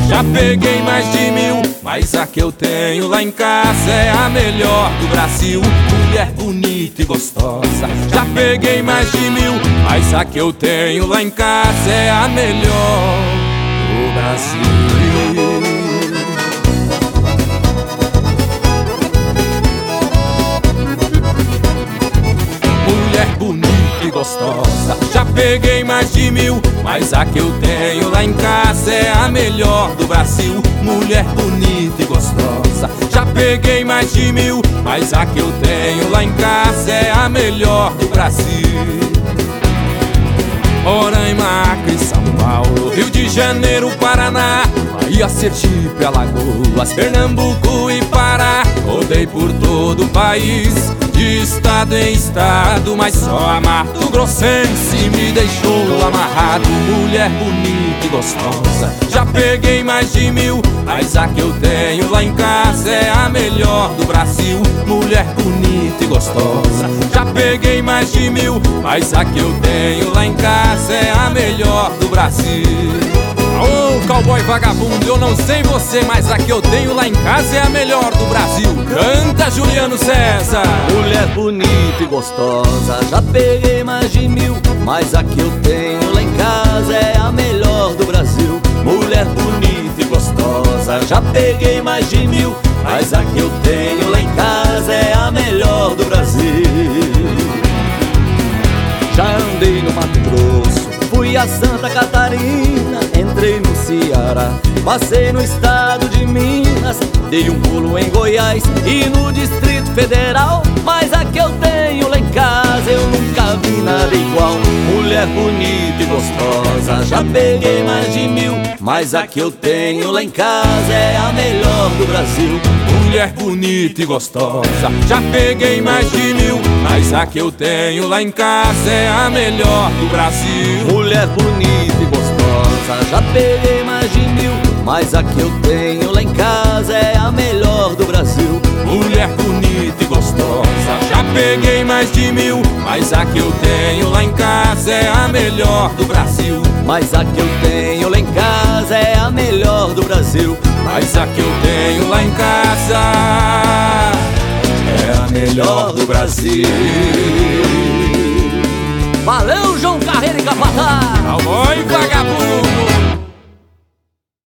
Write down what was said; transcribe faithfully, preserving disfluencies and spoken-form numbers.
Já peguei mais de mil, mas a que eu tenho lá em casa é a melhor do Brasil. Mulher bonita e gostosa. Já peguei mais de mil, mas a que eu tenho lá em casa é a melhor do Brasil. Mulher bonita e gostosa. Já peguei mais de mil, mas a que eu tenho lá em casa é a melhor do Brasil. Mulher bonita e gostosa. Já peguei mais de mil, mas a que eu tenho lá em casa é a melhor do Brasil. Roraima, Acre, São Paulo, Rio de Janeiro, Paraná, Bahia, Sergipe, Alagoas, Pernambuco e Pará. Rodei por todo o país, de estado em estado, mas só a Mato Grossense me deixou amarrado. Mulher bonita e gostosa. Já peguei mais de mil, mas a que eu tenho lá em casa é a melhor do Brasil. Mulher bonita e gostosa. Já peguei mais de mil, mas a que eu tenho lá em casa é a melhor do Brasil. Ô, oh, cowboy vagabundo, eu não sei você, mas a que eu tenho lá em casa é a melhor do Brasil. Canta, Juliano César. Mulher bonita e gostosa. Já peguei mais de mil, mas a que eu tenho lá em casa é a melhor do Brasil. Mulher bonita e gostosa. Já peguei mais de mil, mas a que eu tenho lá em casa é a melhor do Brasil. Já andei no Mato Grosso, fui a Santa Catarina, entrei no Ceará, passei no estado de Minas, dei um pulo em Goiás e no Distrito Federal. Mas a que eu tenho lá em casa eu nunca vi nada igual. Mulher bonita e gostosa. Já peguei mais de mil, mas a que eu tenho lá em casa é a melhor do Brasil. Mulher bonita e gostosa. Já peguei mais de mil, mas a que eu tenho lá em casa é a melhor do Brasil. Mulher bonita e gostosa. Já peguei mais de mil, mas a que eu tenho lá em casa é a melhor do Brasil. Mulher bonita e gostosa. Já peguei mais de mil, mas a que eu tenho lá em casa é a melhor do Brasil. Mas a que eu tenho lá em casa é a melhor do Brasil. Mas a que eu tenho lá em casa é a melhor do Brasil. Valeu, João Carreira e Capataz. Cowboy vagabundo.